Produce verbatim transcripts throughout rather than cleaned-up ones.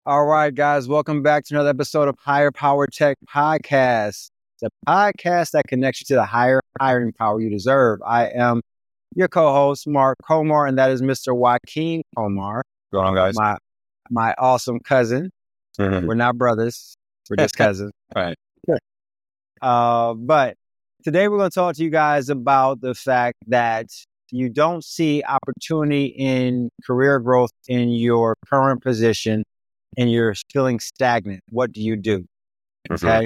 All right, guys, welcome back to another episode of Higher Power Tech Podcast, the podcast that connects you to the higher hiring power you deserve. I am your co-host, Mark Komar, and that is Mister Joaquin Komar. Go on, guys. My my awesome cousin. Mm-hmm. We're not brothers. We're just cousins. Right. Uh, but today we're going to talk to you guys about the fact that you don't see opportunity in career growth in your current position and you're feeling stagnant. What do you do? Okay. Mm-hmm.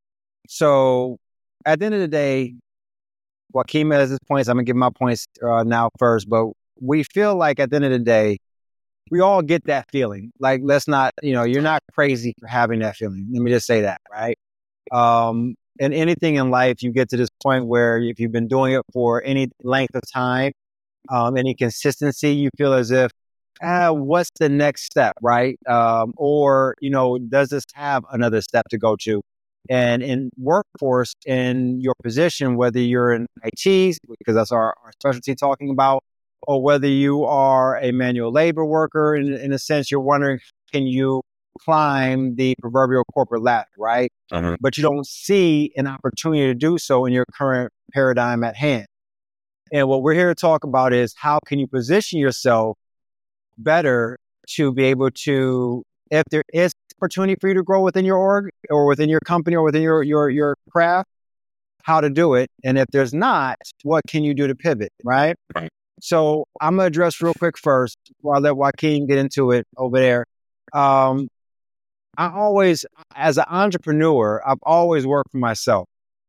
So at the end of the day, Joaquin has his points. I'm going to give my points uh, now first, but we feel like at the end of the day, we all get that feeling. Like, let's not, you know, you're not crazy for having that feeling. Let me just say that, right? Um, and anything in life, you get to this point where if you've been doing it for any length of time, um, any consistency, you feel as if, ah, what's the next step, right? Um, or, you know, does this have another step to go to? And in workforce, in your position, whether you're in I T, because that's our, our specialty talking about, or whether you are a manual labor worker, in, in a sense, you're wondering, can you climb the proverbial corporate ladder, right? Uh-huh. But you don't see an opportunity to do so in your current paradigm at hand. And what we're here to talk about is how can you position yourself better to be able to, if there is opportunity for you to grow within your org or within your company or within your, your, your craft, how to do it. And if there's not, what can you do to pivot, right? Right. So I'm going to address real quick first while I let Joaquin get into it over there. Um, I always, as an entrepreneur, I've always worked for myself.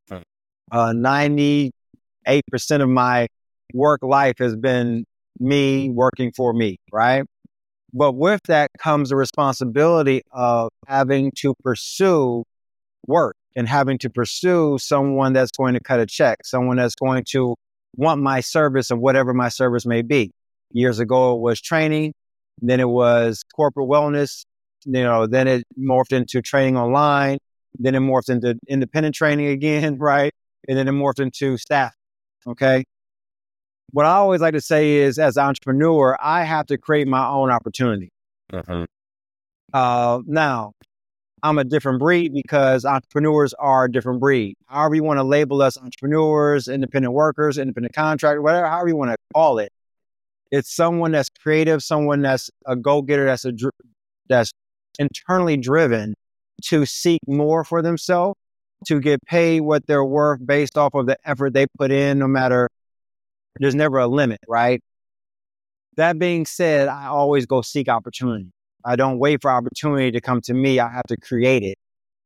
Uh, ninety-eight percent of my work life has been me working for me, right? But with that comes the responsibility of having to pursue work and having to pursue someone that's going to cut a check, someone that's going to want my service of whatever my service may be. Years ago, it was training. Then it was corporate wellness. You know, then it morphed into training online. Then it morphed into independent training again, right? And then it morphed into staff. Okay. What I always like to say is, as an entrepreneur, I have to create my own opportunity. Uh-huh. Uh, now, I'm a different breed because entrepreneurs are a different breed. However you want to label us, entrepreneurs, independent workers, independent contractor, whatever, however you want to call it. It's someone that's creative, someone that's a go-getter, that's a that's internally driven to seek more for themselves, to get paid what they're worth based off of the effort they put in, no matter, there's never a limit, right? That being said, I always go seek opportunity. I don't wait for opportunity to come to me. I have to create it.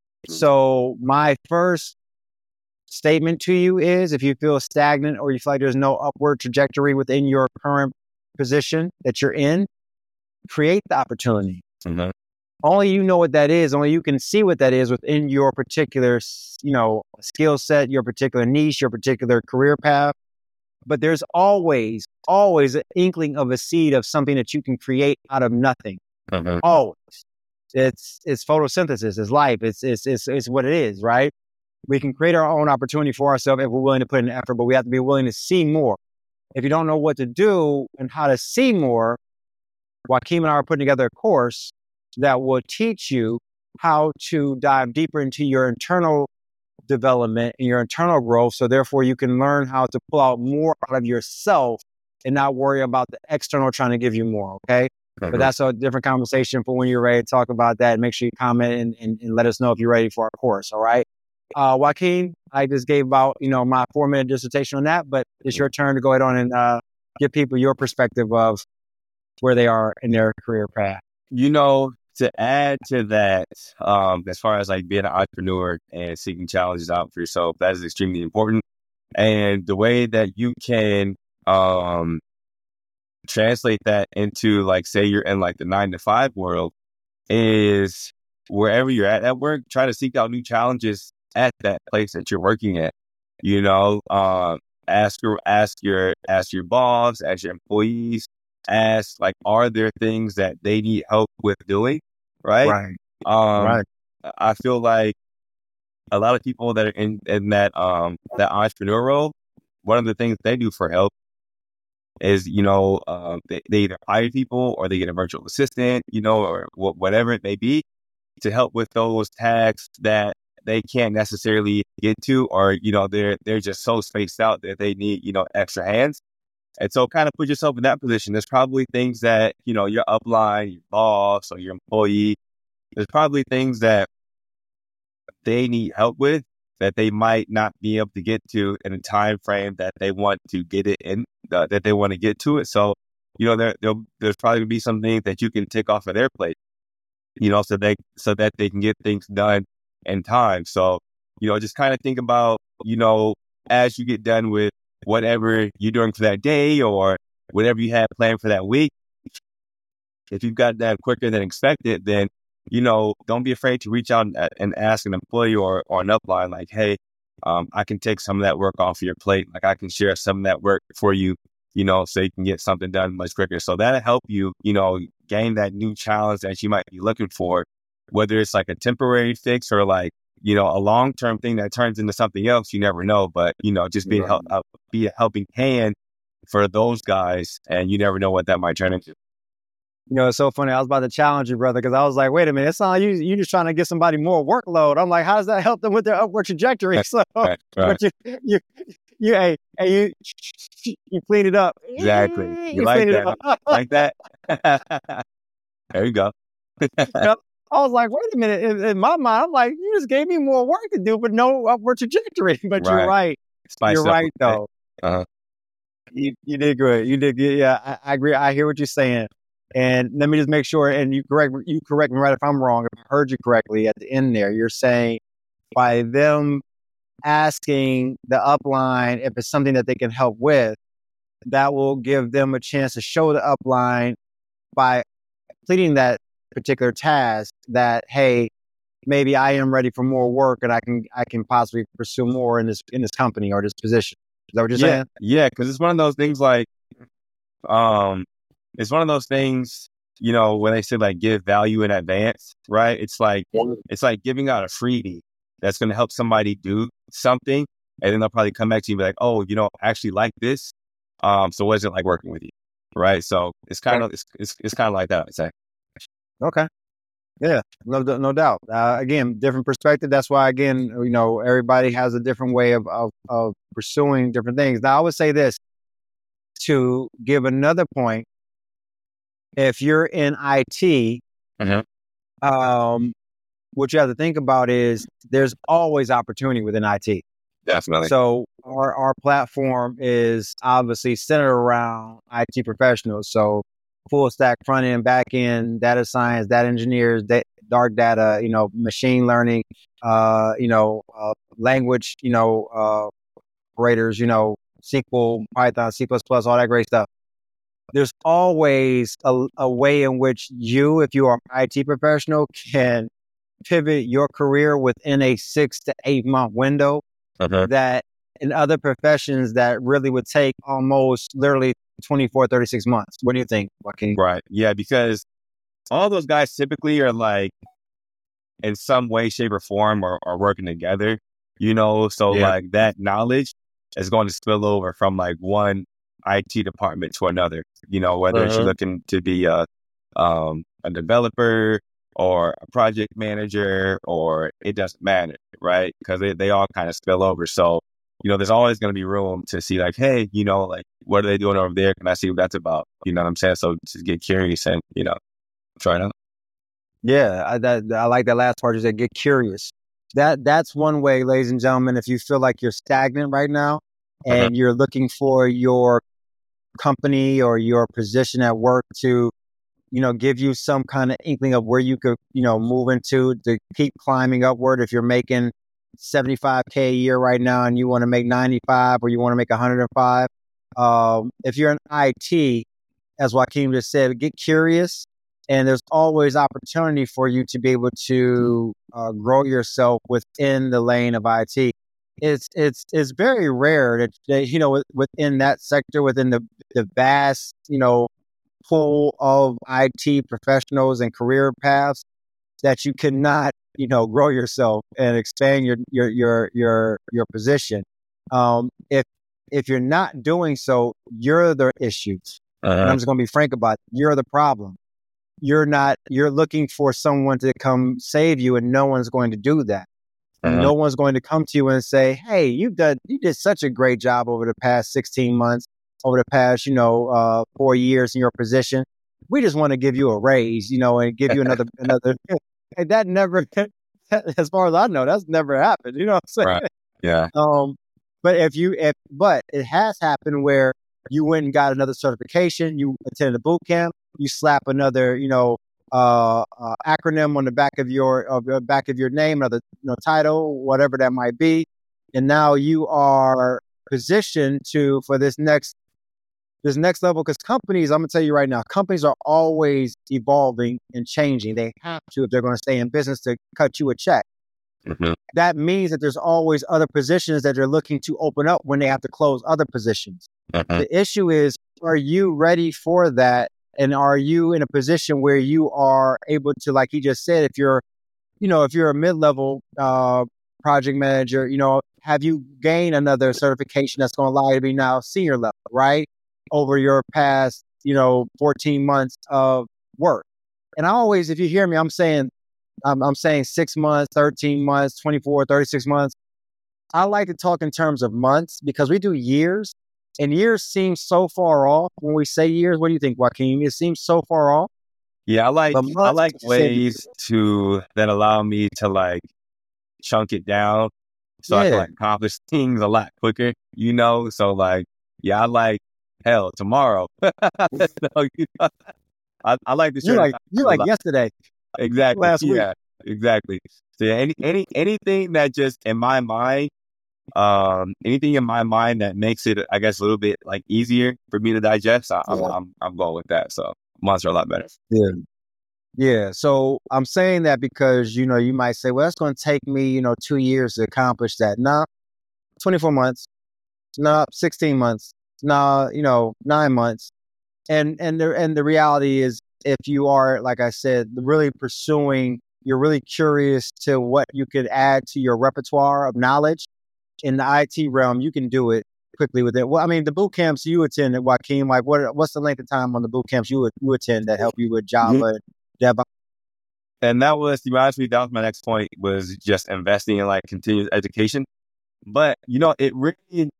So my first statement to you is, if you feel stagnant or you feel like there's no upward trajectory within your current position that you're in, create the opportunity. Mm-hmm. Only you know what that is. Only you can see what that is within your particular, you know, skill set, your particular niche, your particular career path. But there's always, always an inkling of a seed of something that you can create out of nothing. Mm-hmm. Always. It's it's photosynthesis. It's life. It's it's it's it's what it is, right? We can create our own opportunity for ourselves if we're willing to put in effort, but we have to be willing to see more. If you don't know what to do and how to see more, Joaquin and I are putting together a course that will teach you how to dive deeper into your internal development and your internal growth. So therefore you can learn how to pull out more out of yourself and not worry about the external trying to give you more. Okay. Mm-hmm. But that's a different conversation for when you're ready to talk about that. Make sure you comment and, and, and let us know if you're ready for our course. All right. Uh, Joaquin, I just gave about, you know, my four minute dissertation on that, but it's your turn to go ahead on and uh, give people your perspective of where they are in their career path. You know, to add to that, um, as far as like being an entrepreneur and seeking challenges out for yourself, that is extremely important. And the way that you can um, translate that into, like, say you're in like the nine to five world, is wherever you're at at work, try to seek out new challenges at that place that you're working at. You know, uh, ask your ask your ask your boss, ask your employees, ask, like, are there things that they need help with doing? Right. Right. Um, right. I feel like a lot of people that are in, in that um that entrepreneur role, one of the things they do for help is, you know, um, they, they either hire people or they get a virtual assistant, you know, or wh- whatever it may be to help with those tasks that they can't necessarily get to, or, you know, they're, they're just so spaced out that they need, you know, extra hands. And so kind of put yourself in that position. There's probably things that, you know, your upline, your boss or your employee, there's probably things that they need help with that they might not be able to get to in a time frame that they want to get it in, uh, that they want to get to it. So, you know, there, there'll, there's probably gonna be some things that you can tick off of their plate, you know, so they, so that they can get things done in time. So, you know, just kind of think about, you know, as you get done with whatever you're doing for that day or whatever you had planned for that week, if you've got that quicker than expected, then, you know, don't be afraid to reach out and, and ask an employee or, or an upline like, hey, um, I can take some of that work off of your plate. Like I can share some of that work for you, you know, so you can get something done much quicker. So that'll help you, you know, gain that new challenge that you might be looking for, whether it's like a temporary fix or like, you know, a long-term thing that turns into something else, you never know. But, you know, just be, right. help, uh, be a helping hand for those guys, and you never know what that might turn into. You know, it's so funny. I was about to challenge you, brother, because I was like, wait a minute, it's not like you, you're just trying to get somebody more workload. I'm like, how does that help them with their upward trajectory? So, right, right. but you, you, you, hey, hey, you, you clean it up. Exactly. You, you like that? Like that? There you go. I was like, wait a minute. In, in my mind, I'm like, you just gave me more work to do, but no upward trajectory. But right. you're right. Spice you're right, though. Uh-huh. You, you did good. You did good. Yeah, I, I agree. I hear what you're saying. And let me just make sure, and you correct you correct me right if I'm wrong. If I heard you correctly at the end there, you're saying by them asking the upline if it's something that they can help with, that will give them a chance to show the upline by completing that particular task that, hey, maybe I am ready for more work and I can I can possibly pursue more in this in this company or this position. Is that what you're yeah, saying? Yeah, because it's one of those things like, um, it's one of those things, you know, when they say like give value in advance, right? It's like, it's like giving out a freebie that's going to help somebody do something. And then they'll probably come back to you and be like, oh, you know, I actually like this. Um, so what is it like working with you? Right. So it's kind of, it's, it's, it's kind of like that, I'd say. Okay. Yeah, no, no doubt. Uh, again, different perspective. That's why, again, you know, everybody has a different way of, of, of pursuing different things. Now, I would say this to give another point. If you're in I T, mm-hmm. um, what you have to think about is there's always opportunity within I T. Definitely. So our, our platform is obviously centered around I T professionals. So full stack, front end, back end, data science, data engineers, da- dark data, you know, machine learning, uh, you know, uh, language, you know, uh, operators, you know, S Q L, Python, C plus plus, all that great stuff. There's always a, a way in which you, if you are an I T professional, can pivot your career within a six to eight month window uh-huh. that in other professions that really would take almost literally twenty-four, thirty-six months. What do you think, Joaquin? Right. Yeah, because all those guys typically are like in some way, shape or form are, are working together, you know, so yeah. like that knowledge is going to spill over from like one I T department to another, you know, whether uh-huh. you're looking to be a, um, a developer or a project manager, or it doesn't matter, right? Because they, they all kind of spill over. So, you know, there's always going to be room to see like, hey, you know, like, what are they doing over there? Can I see what that's about? You know what I'm saying? So just get curious and, you know, try it out. Yeah, I, that, I like that last part. You said get curious. That That's one way, ladies and gentlemen, if you feel like you're stagnant right now and uh-huh. you're looking for your company or your position at work to, you know, give you some kind of inkling of where you could, you know, move into to keep climbing upward. If you're making seventy-five K a year right now and you want to make ninety-five or you want to make one hundred five, um, if you're in I T, as Joaquin just said, get curious. And there's always opportunity for you to be able to uh, grow yourself within the lane of I T. It's it's it's very rare that, that you know, within that sector, within the the vast, you know, pool of I T professionals and career paths, that you cannot, you know, grow yourself and expand your your your your your position. Um, if if you're not doing so, you're the issue. Uh-huh. And I'm just going to be frank about it. You're the problem. You're not, you're looking for someone to come save you, and no one's going to do that. Uh-huh. No one's going to come to you and say, hey, you've done, you did such a great job over the past sixteen months, over the past, you know, uh, four years in your position. We just want to give you a raise, you know, and give you another, another. And that never, as far as I know, that's never happened. You know what I'm saying? Right. Yeah. Um, but if you, if, but it has happened where you went and got another certification, you attended a boot camp, you slap another, you know, uh, uh acronym on the back of your, of the back of your name, another, you know, title, whatever that might be. And now you are positioned to, for this next, this next level, because companies, I'm gonna tell you right now, companies are always evolving and changing. They have to, if they're going to stay in business, to cut you a check. Mm-hmm. That means that there's always other positions that they're looking to open up when they have to close other positions. Mm-hmm. The issue is, are you ready for that? And are you in a position where you are able to, like he just said, if you're, you know, if you're a mid-level uh, project manager, you know, have you gained another certification that's going to allow you to be now senior level, right? Over your past, you know, fourteen months of work. And I always, if you hear me, I'm saying, I'm, I'm saying six months, thirteen months, twenty-four, thirty-six months. I like to talk in terms of months because we do years, and years seem so far off. When we say years, what do you think, Joaquin? It seems so far off. Yeah, I like, But I months like seem- ways to, that allow me to like chunk it down so I Yeah. can like accomplish things a lot quicker, you know? So like, yeah, I like, hell, tomorrow. So, you know, I, I like to You share like, you like yesterday. exactly. last week. Yeah, exactly. So yeah, any, any, anything that just in my mind, um, anything in my mind that makes it, I guess, a little bit like easier for me to digest, I, I'm, Yeah. I'm, I'm going with that. So months are a lot better. Yeah. Yeah. So I'm saying that because, you know, you might say, well, it's going to take me, you know, two years to accomplish that. No, twenty-four months. No, sixteen months. No, you know, nine months. And, and the, and the reality is, if you are, like I said, really pursuing, you're really curious to what you could add to your repertoire of knowledge in the I T realm, you can do it quickly with it. Well, I mean, the boot camps you attend, Joaquin, like what, what's the length of time on the boot camps you, you attend that help you with Java Mm-hmm. and DevOps? And that was, to be honest with you, that was my next point, was just investing in like continuous education. But, you know, it really,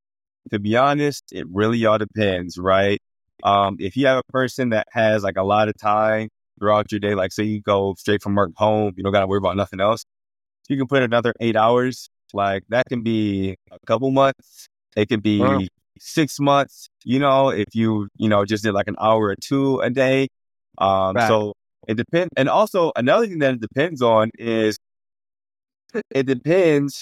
to be honest, it really all depends, right? Um, if you have a person that has like a lot of time throughout your day, like say you go straight from work home, you don't got to worry about nothing else. You can put another eight hours, like that can be a couple months. It could be Wow. six months, you know, if you, you know, just did like an hour or two a day. Um, Right. so it depends. And also another thing that it depends on is it depends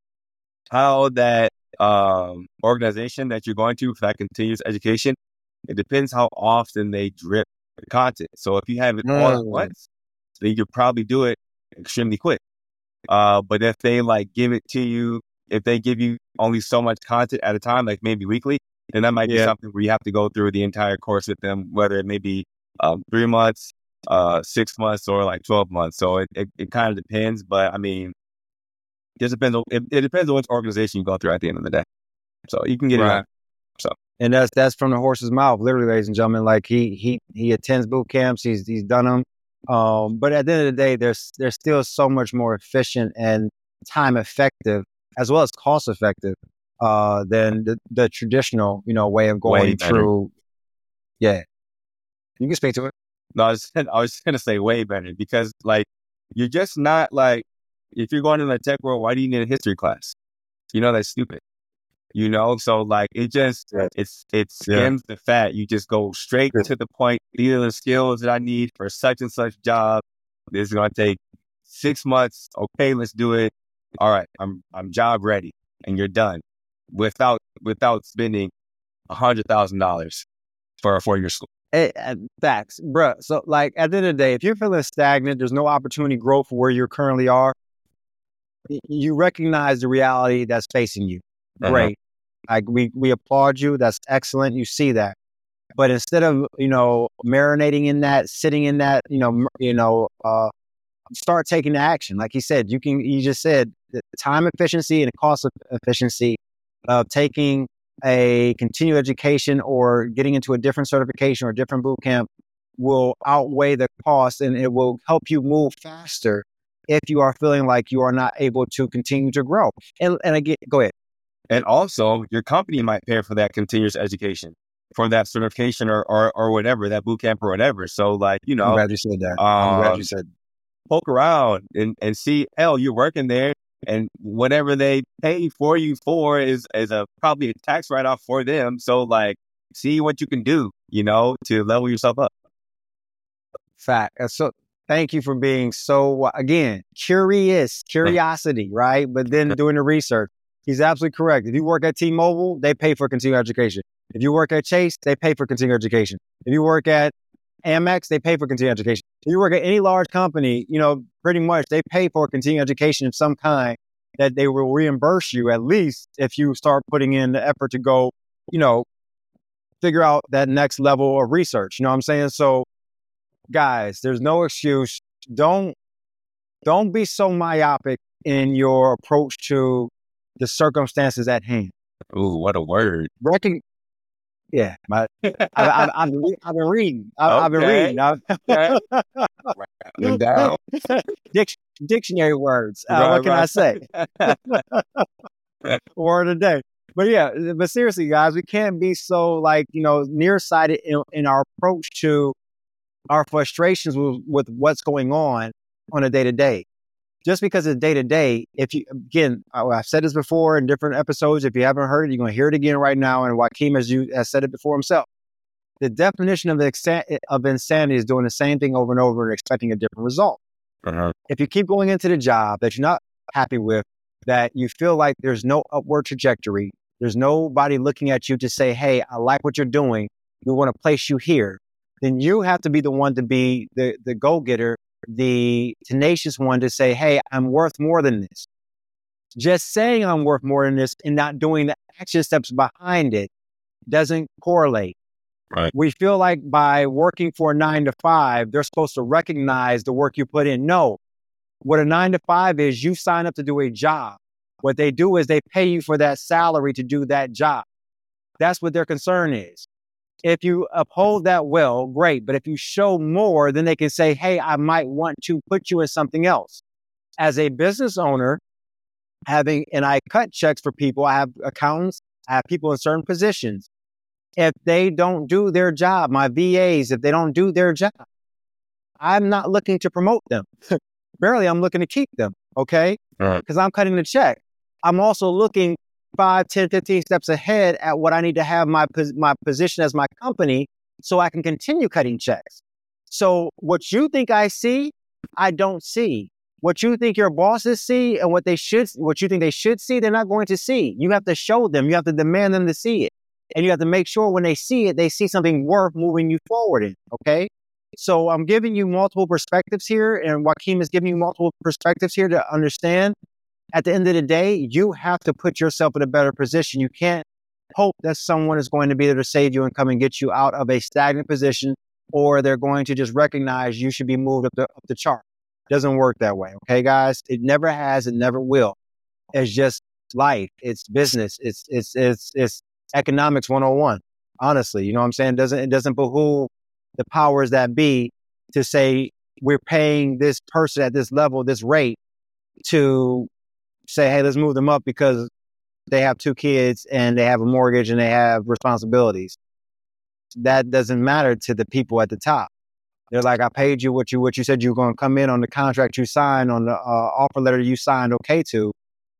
how that um, organization that you're going to for that continuous education, it depends how often they drip the content. So if you have it all at Mm. once, then you could probably do it extremely quick. Uh, but if they like give it to you, if they give you only so much content at a time, like maybe weekly, then that might be Yeah. something where you have to go through the entire course with them, whether it may be um, three months, uh, six months, or like twelve months. So it, it, it kind of depends. But I mean, it just depends on, it, it depends on which organization you go through at the end of the day. So you can get Right. it on. So And that's, that's from the horse's mouth, literally, ladies and gentlemen. Like he, he, he attends boot camps. He's, he's done them. Um, but at the end of the day, there's, there's still so much more efficient and time effective as well as cost effective, uh, than the, the traditional, you know, way of Way going better. through. Yeah. You can speak to it. No, I was, I was going to say way better because like, you're just not like, if you're going in the tech world, why do you need a history class? You know, that's stupid. You know, so like it just, Yeah. it's, it Yeah. skims the fat. You just go straight Yeah. to the point. These are the skills that I need for such and such job. This is going to take six months. Okay, let's do it. All right. I'm, I'm job ready, and you're done without, without spending a hundred thousand dollars for a four year school. Eh, eh, facts, bruh. So, like, at the end of the day, if you're feeling stagnant, there's no opportunity growth where you currently are. y- You recognize the reality that's facing you. Uh-huh. Great. Like, we we applaud you. That's excellent. You see that. But instead of, you know, marinating in that, sitting in that, you know, m- you know, uh, start taking action. Like he said, you can. You just said the time efficiency and the cost of efficiency of taking a continuing education or getting into a different certification or a different boot camp will outweigh the cost, and it will help you move faster if you are feeling like you are not able to continue to grow. And, and again, go ahead. And also, your company might pay for that continuous education, for that certification or, or, or whatever, that boot camp or whatever. So, like, you know, I'm glad you said that. Um, I'm glad you said that. Poke around and, and see, hell, you're working there, and whatever they pay for you for is, is a probably a tax write-off for them. So, like, see what you can do, you know, to level yourself up. Fact. So thank you for being so, again, curious, curiosity, right? But then doing the research. He's absolutely correct. If you work at T-Mobile, they pay for continuing education. If you work at Chase, they pay for continuing education. If you work at Amex, they pay for continuing education. If you work at any large company, you know, pretty much they pay for continuing education of some kind that they will reimburse you, at least if you start putting in the effort to go, you know, figure out that next level of research. You know what I'm saying? So, guys, there's no excuse. Don't don't be so myopic in your approach to the circumstances at hand. Ooh, what a word! Recon- yeah, my, I've, I've, I've, been, I've been reading. I've, okay. I've been reading. I've, okay. down. Dic- dictionary words. Uh, right, what can right. I say? Word of the day. But yeah, but seriously, guys, we can't be so like you know nearsighted in, in our approach to our frustrations with, with what's going on on a day to day. Just because it's day to day, if you, again, I've said this before in different episodes. If you haven't heard it, you're going to hear it again right now. And Joaquin has, you, has said it before himself. The definition of, exa- of insanity is doing the same thing over and over and expecting a different result. Uh-huh. If you keep going into the job that you're not happy with, that you feel like there's no upward trajectory, there's nobody looking at you to say, hey, I like what you're doing, we want to place you here, then you have to be the one to be the, the go-getter, the tenacious one to say, hey, I'm worth more than this. Just saying I'm worth more than this and not doing the action steps behind it doesn't correlate. Right. We feel like by working for a nine to five, they're supposed to recognize the work you put in. No, what a nine to five is, you sign up to do a job. What they do is they pay you for that salary to do that job. That's what their concern is. If you uphold that well, great. But if you show more, then they can say, hey, I might want to put you in something else. As a business owner, having, and I cut checks for people, I have accountants, I have people in certain positions. If they don't do their job, my V As, if they don't do their job, I'm not looking to promote them. Barely, I'm looking to keep them, okay? Because right. I'm cutting the check. I'm also looking five, ten, fifteen steps ahead at what I need to have my my position as my company so I can continue cutting checks. So what you think I see, I don't see. What you think your bosses see and what they should, what you think they should see, they're not going to see. You have to show them. You have to demand them to see it. And you have to make sure when they see it, they see something worth moving you forward in, okay? So I'm giving you multiple perspectives here, and Joaquin is giving you multiple perspectives here to understand. At the end of the day, you have to put yourself in a better position. You can't hope that someone is going to be there to save you and come and get you out of a stagnant position, or they're going to just recognize you should be moved up the, up the chart. It doesn't work that way, okay, guys? It never has, it never will. It's just life. It's business. It's it's it's it's economics one oh one. Honestly, you know what I'm saying? It doesn't it doesn't behoove the powers that be to say we're paying this person at this level, this rate, to say, hey, let's move them up because they have two kids and they have a mortgage and they have responsibilities. That doesn't matter to the people at the top. They're like, I paid you what you what you said you were going to come in on the contract you signed, on the uh, offer letter you signed okay to.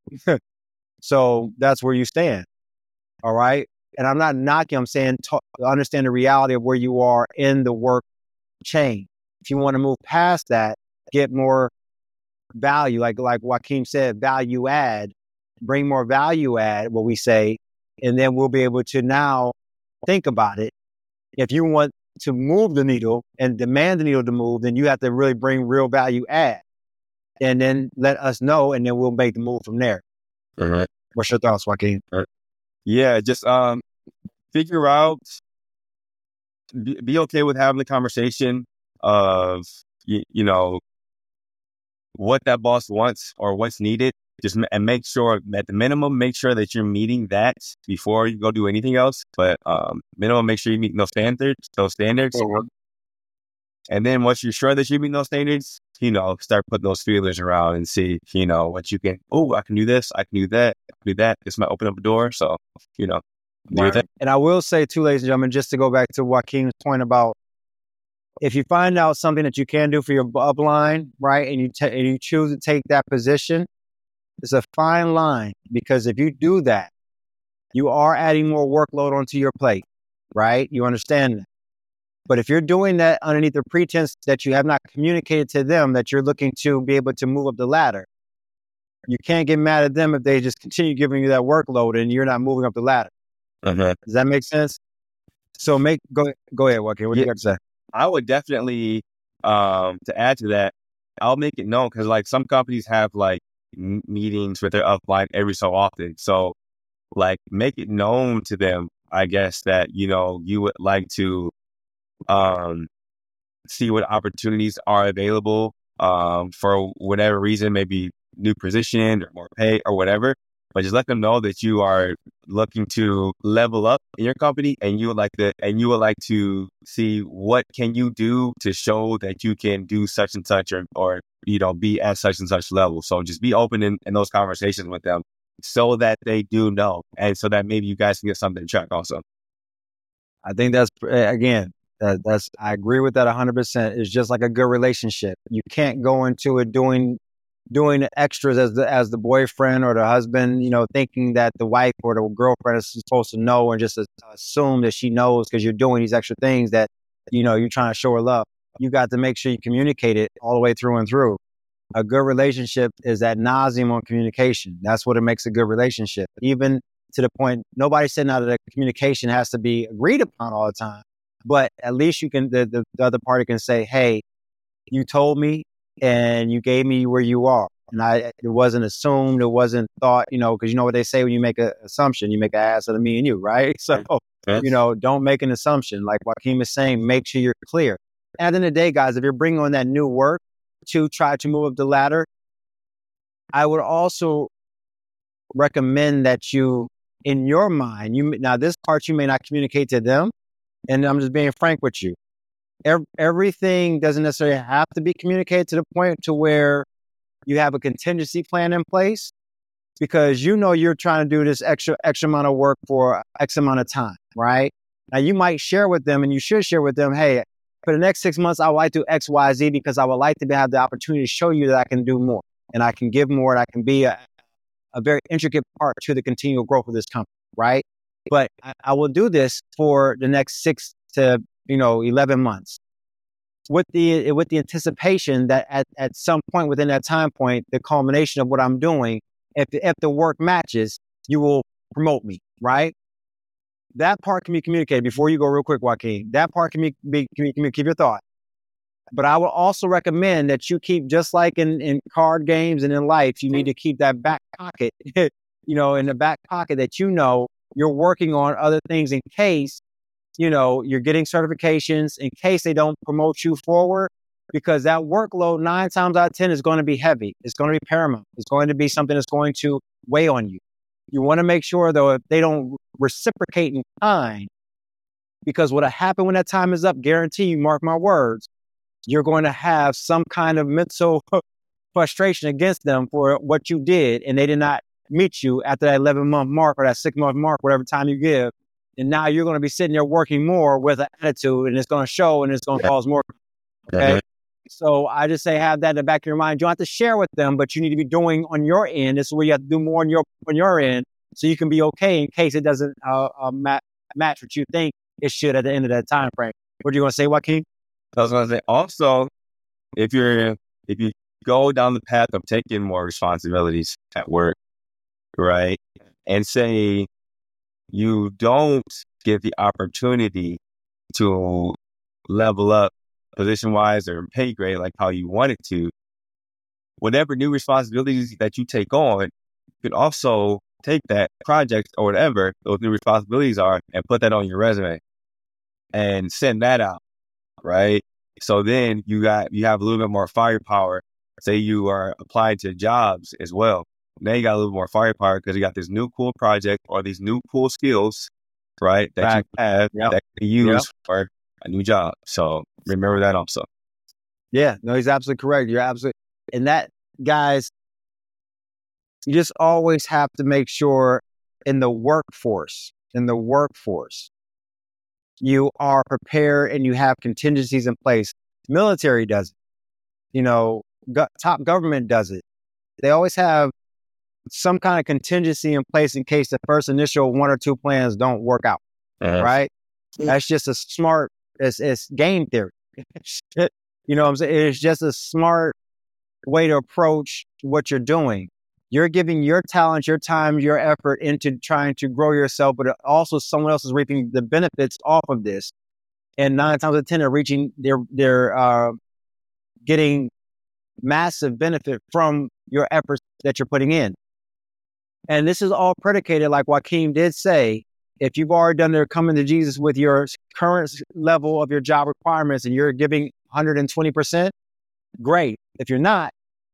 So that's where you stand. All right. And I'm not knocking, I'm saying to understand the reality of where you are in the work chain. If you want to move past that, get more value, like like Joaquin said, value add, bring more value add, what we say, and then we'll be able to now think about it. If you want to move the needle and demand the needle to move, then you have to really bring real value add. And then let us know, and then we'll make the move from there. All right. What's your thoughts, Joaquin? Right. Yeah, just um, figure out, be, be okay with having the conversation of, you, you know, what that boss wants or what's needed. just ma- and make sure at the minimum, make sure that you're meeting that before you go do anything else. But um, minimum, make sure you meet those standards, those standards. Mhm. And then once you're sure that you meet those standards, you know, start putting those feelers around and see, you know, what you can. Oh, I can do this. I can do that. I can do that. This might open up a door. So, you know, do your thing. And I will say too, ladies and gentlemen, just to go back to Joaquin's point about if you find out something that you can do for your upline, right, and you ta- and you choose to take that position, it's a fine line, because if you do that, you are adding more workload onto your plate, right? You understand that. But if you're doing that underneath the pretense that you have not communicated to them that you're looking to be able to move up the ladder, you can't get mad at them if they just continue giving you that workload and you're not moving up the ladder. Uh-huh. Does that make sense? So make go go ahead, Joaquin. What do Yeah. you got to say? I would definitely, um, to add to that, I'll make it known because like some companies have like m- meetings with their upline every so often. So like make it known to them, I guess, that, you know, you would like to um, see what opportunities are available um, for whatever reason, maybe new position or more pay or whatever. But just let them know that you are looking to level up in your company, and you would like to, and you would like to see what can you do to show that you can do such and such, or, or you know, be at such and such level. So just be open in, in those conversations with them, so that they do know, and so that maybe you guys can get something to track also. I think that's again, that, that's I agree with that one hundred percent. It's just like a good relationship. You can't go into it doing doing extras as the as the boyfriend or the husband, you know, thinking that the wife or the girlfriend is supposed to know, and just assume that she knows because you're doing these extra things that, you know, you're trying to show her love. You got to make sure you communicate it all the way through and through. A good relationship is ad nauseum on communication. That's what it makes a good relationship. Even to the point, nobody said now that the communication has to be agreed upon all the time, but at least you can, the, the, the other party can say, hey, you told me and you gave me where you are. And I, it wasn't assumed, it wasn't thought, you know, because you know what they say when you make an assumption, you make an ass out of me and you, right? So, Yes. you know, don't make an assumption. Like Joaquin is saying, make sure you're clear. And at the end of the day, guys, if you're bringing on that new work to try to move up the ladder, I would also recommend that you, in your mind, you now this part you may not communicate to them, and I'm just being frank with you. Every, everything doesn't necessarily have to be communicated to the point to where you have a contingency plan in place, because you know you're trying to do this extra extra amount of work for X amount of time, right? Now you might share with them, and you should share with them, hey, for the next six months, I would like to do X, Y, Z because I would like to have the opportunity to show you that I can do more and I can give more and I can be a, a very intricate part to the continual growth of this company, right? But I, I will do this for the next six to, you know, eleven months with the, with the anticipation that at, at some point within that time point, the culmination of what I'm doing, if, if the work matches, you will promote me, right? That part can be communicated before you go real quick, Joaquin. That part can be, be can, can keep your thought. But I will also recommend that you keep, just like in, in card games and in life, you need to keep that back pocket, you know, in the back pocket that, you know, you're working on other things in case, you know, you're getting certifications, in case they don't promote you forward, because that workload nine times out of ten is going to be heavy. It's going to be paramount. It's going to be something that's going to weigh on you. You want to make sure, though, if they don't reciprocate in kind, because what'll happen when that time is up, guarantee you, mark my words, you're going to have some kind of mental frustration against them for what you did, and they did not meet you after that eleven month mark or that six month mark, whatever time you give. And now you're going to be sitting there working more with an attitude, and it's going to show, and it's going to cause more. Okay. Mm-hmm. So I just say, have that in the back of your mind. You don't have to share with them, but you need to be doing on your end. This is where you have to do more on your, on your end, so you can be okay in case it doesn't uh, uh, mat- match what you think it should at the end of that time frame. What are you going to say, Joaquin? I was going to say, also, if you're, if you go down the path of taking more responsibilities at work, right, and say you don't get the opportunity to level up position-wise or pay grade like how you want it to, whatever new responsibilities that you take on, you can also take that project or whatever those new responsibilities are and put that on your resume and send that out, right? So then you got, you have a little bit more firepower. Say you are applying to jobs as well. now you got a little more firepower because you got this new cool project or these new cool skills, right, that Back. you have yep. that you use yep. for a new job. So remember that also. Yeah, no, he's absolutely correct. You're absolutely, and that, guys, you just always have to make sure in the workforce, in the workforce, you are prepared and you have contingencies in place. Military does it. You know, go- top government does it. They always have some kind of contingency in place in case the first initial one or two plans don't work out, uh-huh. right? That's just a smart, it's, it's game theory. You know what I'm saying? It's just a smart way to approach what you're doing. You're giving your talent, your time, your effort into trying to grow yourself, but also someone else is reaping the benefits off of this. And nine times out of ten, they're reaching, they're, they're uh, getting massive benefit from your efforts that you're putting in. And this is all predicated, like Joaquin did say, if you've already done their coming to Jesus with your current level of your job requirements and you're giving one hundred twenty percent, great. If you're not,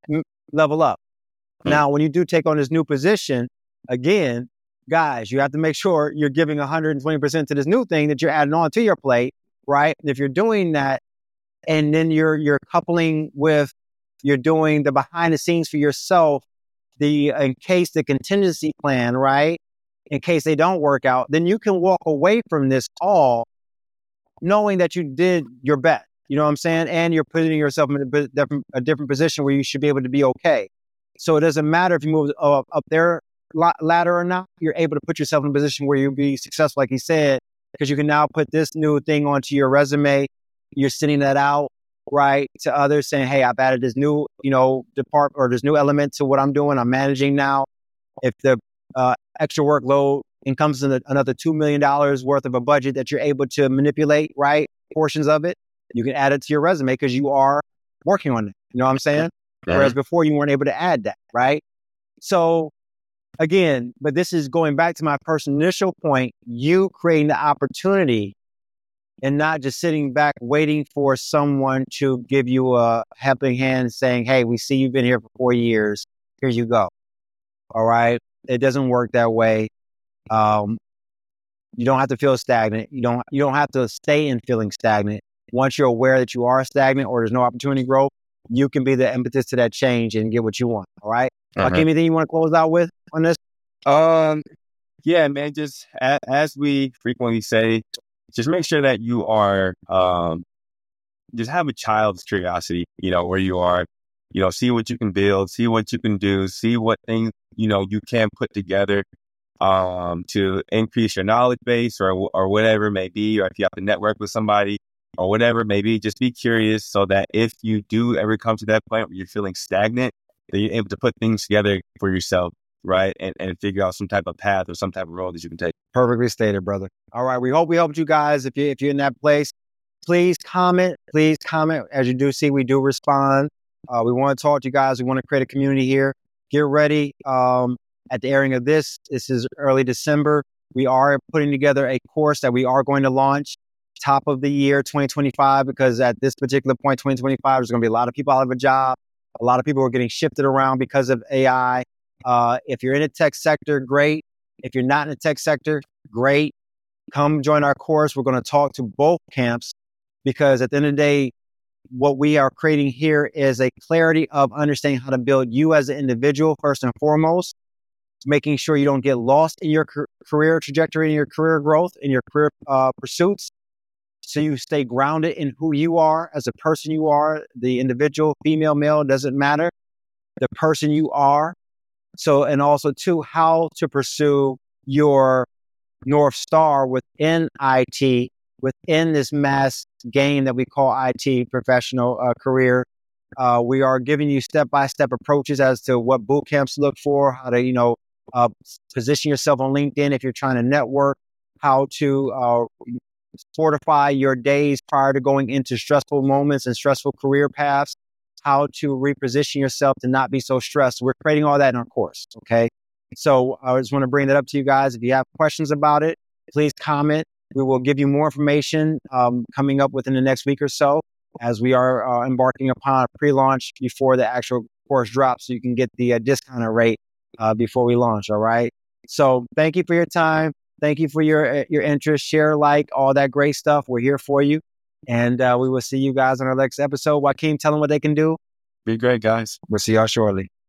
level up. Mm-hmm. Now, when you do take on this new position, again, guys, you have to make sure you're giving one hundred twenty percent to this new thing that you're adding on to your plate, right? And if you're doing that, and then you're you're coupling with, you're doing the behind the scenes for yourself, the in case the contingency plan, right? In case they don't work out, then you can walk away from this all knowing that you did your best. You know what I'm saying? And you're putting yourself in a different, a different position where you should be able to be okay. So it doesn't matter if you move up, up their ladder or not. You're able to put yourself in a position where you'll be successful, like he said, because you can now put this new thing onto your resume. You're sending that out, right, to others saying, hey, I've added this new, you know, department or this new element to what I'm doing. I'm managing now. If the uh, extra workload encompasses another two million dollars worth of a budget that you're able to manipulate, right, portions of it, you can add it to your resume because you are working on it. You know what I'm saying? Yeah. Whereas before you weren't able to add that, right? So again, but this is going back to my first initial point, you creating the opportunity and not just sitting back waiting for someone to give you a helping hand saying, hey, we see you've been here for four years. Here you go. All right. It doesn't work that way. Um, you don't have to feel stagnant. You don't, you don't have to stay in feeling stagnant. Once you're aware that you are stagnant or there's no opportunity to grow, you can be the impetus to that change and get what you want. All right. Uh-huh. Like anything you want to close out with on this? Um, yeah, man, just a, as we frequently say, just make sure that you are, um, just have a child's curiosity, you know, where you are, you know, see what you can build, see what you can do, see what things, you know, you can put together, um, to increase your knowledge base or, or whatever it may be, or if you have to network with somebody or whatever it may be, just be curious so that if you do ever come to that point where you're feeling stagnant, that you're able to put things together for yourself, right? And, and figure out some type of path or some type of road that you can take. Perfectly stated, brother. All right. We hope we helped you guys. If you, if you're in that place, please comment, please comment. As you do see, we do respond. Uh, we want to talk to you guys. We want to create a community here. Get ready. Um, at the airing of this, this is early December. We are putting together a course that we are going to launch top of the year, twenty twenty-five, because at this particular point, twenty twenty-five, there's going to be a lot of people out of a job. A lot of people are getting shifted around because of A I. Uh, if you're in a tech sector, great. If you're not in the tech sector, great. Come join our course. We're going to talk to both camps because at the end of the day, what we are creating here is a clarity of understanding how to build you as an individual, first and foremost, making sure you don't get lost in your career trajectory, in your career growth, in your career uh, pursuits. So you stay grounded in who you are as a person you are, the individual, female, male, doesn't matter, the person you are. So, and also too, how to pursue your North Star within I T, within this mass game that we call I T professional uh, career. Uh, we are giving you step-by-step approaches as to what boot camps look for, how to, you know, uh, position yourself on LinkedIn if you're trying to network, how to uh, fortify your days prior to going into stressful moments and stressful career paths, how to reposition yourself to not be so stressed. We're creating all that in our course. Okay. So I just want to bring that up to you guys. If you have questions about it, please comment. We will give you more information um, coming up within the next week or so as we are uh, embarking upon a pre-launch before the actual course drops so you can get the uh, discounted rate uh, before we launch. All right. So thank you for your time. Thank you for your your interest. Share, like, all that great stuff. We're here for you. And uh, we will see you guys on our next episode. Joaquin, tell them what they can do. Be great, guys. We'll see y'all shortly.